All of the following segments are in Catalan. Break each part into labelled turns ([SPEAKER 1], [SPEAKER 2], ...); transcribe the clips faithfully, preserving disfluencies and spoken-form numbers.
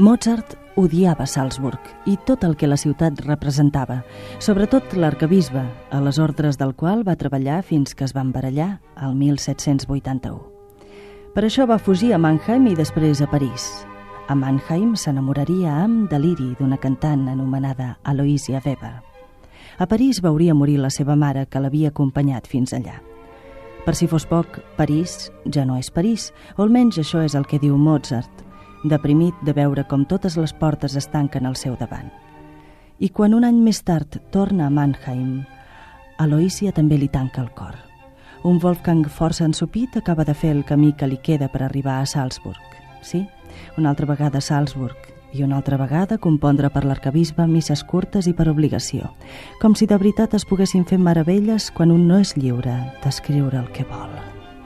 [SPEAKER 1] Mozart odiava Salzburg i tot el que la ciutat representava, sobretot l'arquebisbe, a les ordres del qual va treballar fins que es van barallar el mil set-cents vuitanta-u. Per això va fugir a Mannheim i després a París. A Mannheim s'enamoraria amb deliri d'una cantant anomenada Aloysia Weber. A París veuria morir la seva mare, que l'havia acompanyat fins allà. Per si fos poc, París ja no és París, o almenys això és el que diu Mozart, deprimit de veure com totes les portes es tanquen al seu davant. I quan un any més tard torna a Mannheim, Aloysia també li tanca el cor. Un Wolfgang força ensopit acaba de fer el camí que li queda per arribar a Salzburg. Sí, una altra vegada a Salzburg, i una altra vegada compondre per l'arquebisbe misses curtes i per obligació, com si de veritat es poguessin fer meravelles quan un no és lliure d'escriure el que vol.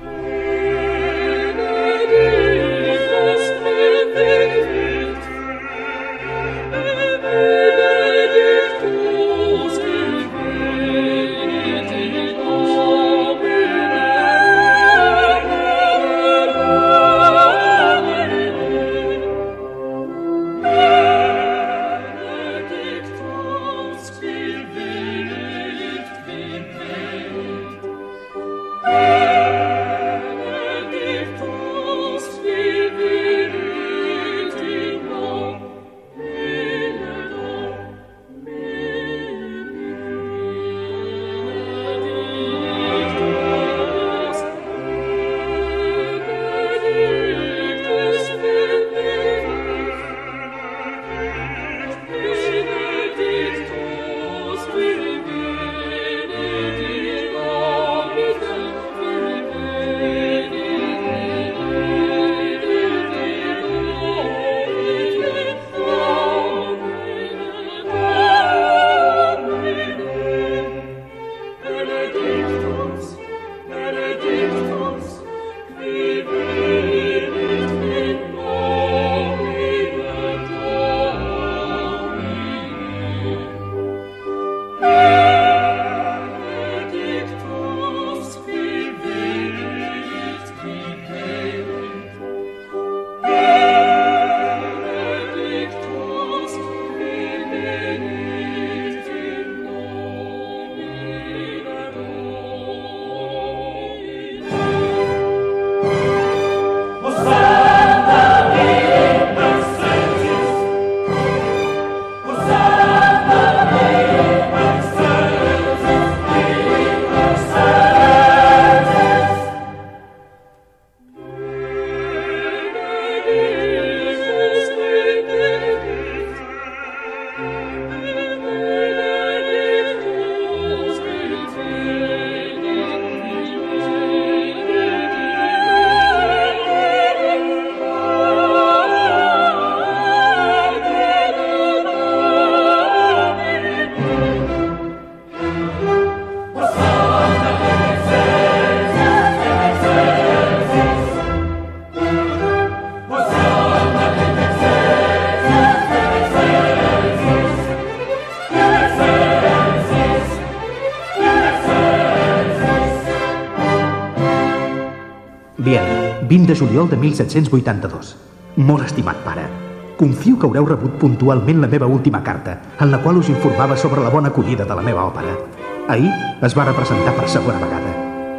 [SPEAKER 2] vint de juliol de mil set-cents vuitanta-dos. Molt estimat pare, confio que haureu rebut puntualment la meva última carta, en la qual us informava sobre la bona acollida de la meva òpera. Ahir es va representar per segona vegada.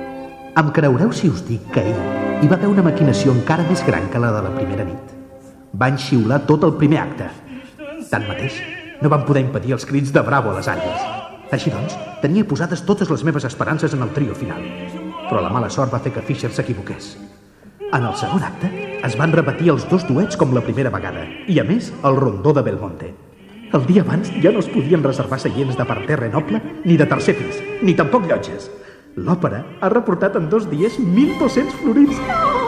[SPEAKER 2] Em creureu si us dic que ahir hi va haver una maquinació encara més gran que la de la primera nit. Van xiular tot el primer acte. Tanmateix, no van poder impedir els crits de bravo a les àrees. Així doncs, tenia posades totes les meves esperances en el trio final. Però la mala sort va fer que Fischer s'equivoqués. En el segon acte es van repetir els dos duets com la primera vegada i, a més, el rondó de Belmonte. El dia abans ja no es podien reservar seients de parterre noble ni de tercer pis, ni tampoc llotges. L'òpera ha reportat en dos dies mil dos-cents florins.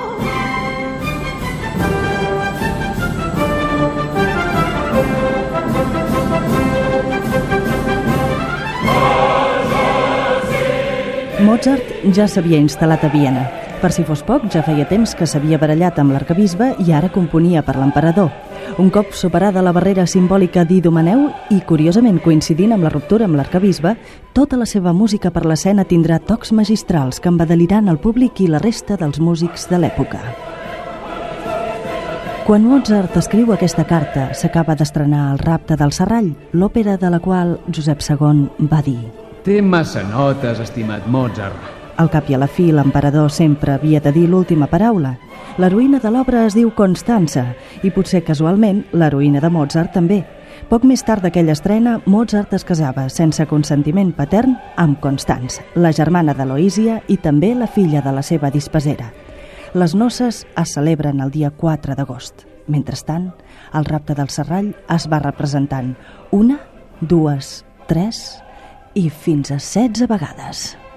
[SPEAKER 1] Mozart ja s'havia instal·lat a Viena. Per si fos poc, ja feia temps que s'havia barallat amb l'arquebisbe i ara componia per l'emperador. Un cop superada la barrera simbòlica d'Idomeneu i, curiosament coincidint amb la ruptura amb l'arquebisbe, tota la seva música per l'escena tindrà tocs magistrals que embadaliran el públic i la resta dels músics de l'època. Quan Mozart escriu aquesta carta, s'acaba d'estrenar El rapte del Serrall, l'òpera de la qual Josep segon va dir:
[SPEAKER 3] Té massa notes, estimat Mozart.
[SPEAKER 1] Al cap i a la fi, l'emperador sempre havia de dir l'última paraula. L'heroïna de l'obra es diu Constança, i potser casualment l'heroïna de Mozart també. Poc més tard d'aquella estrena, Mozart es casava, sense consentiment patern, amb Constance, la germana d'Aloísia i també la filla de la seva dispesera. Les noces es celebren el dia quatre d'agost. Mentrestant, el rapte del Serrall es va representant una, dues, tres i fins a setze vegades.